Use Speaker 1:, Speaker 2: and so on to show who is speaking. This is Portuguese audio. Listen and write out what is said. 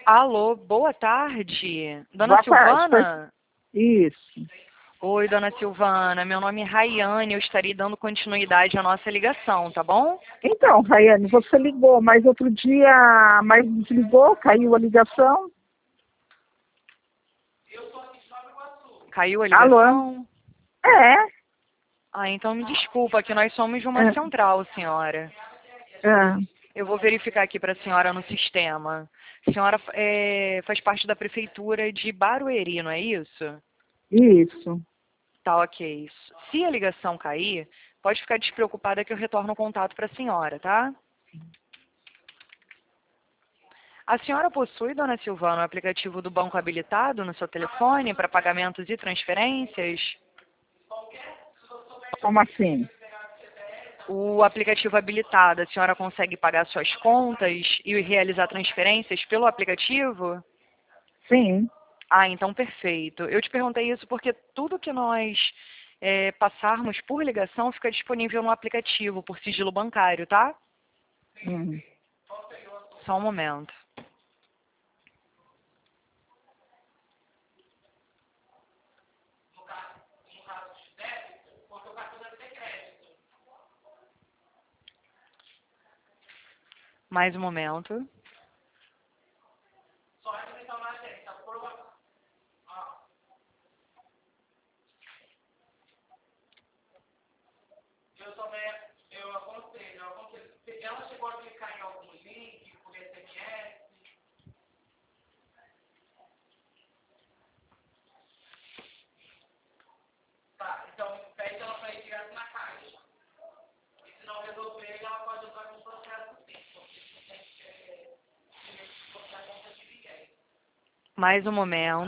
Speaker 1: Alô, boa tarde. Dona
Speaker 2: Boa tarde.
Speaker 1: Silvana?
Speaker 2: Isso.
Speaker 1: Oi, dona Silvana. Meu nome é Raiane. Eu estarei dando continuidade à nossa ligação, tá bom?
Speaker 2: Então, Raiane, você ligou, mas outro dia, mas desligou, caiu a ligação.
Speaker 1: Caiu a
Speaker 2: Alô?
Speaker 1: ligação?
Speaker 2: É.
Speaker 1: Ah, então me desculpa, que nós somos de uma
Speaker 2: É.
Speaker 1: central, senhora.
Speaker 2: É.
Speaker 1: Eu vou verificar aqui para a senhora no sistema. A senhora faz parte da prefeitura de Barueri, não é isso?
Speaker 2: Isso.
Speaker 1: Tá, ok. Se a ligação cair, pode ficar despreocupada que eu retorno o contato para a senhora, tá? A senhora possui, dona Silvana, o aplicativo do banco habilitado no seu telefone para pagamentos e transferências?
Speaker 2: Como assim?
Speaker 1: O aplicativo habilitado, a senhora consegue pagar suas contas e realizar transferências pelo aplicativo?
Speaker 2: Sim.
Speaker 1: Ah, então perfeito. Eu te perguntei isso porque tudo que nós passarmos por ligação fica disponível no aplicativo, por sigilo bancário, tá?
Speaker 2: Hum.
Speaker 1: Só um momento. Mais um momento. Mais um momento.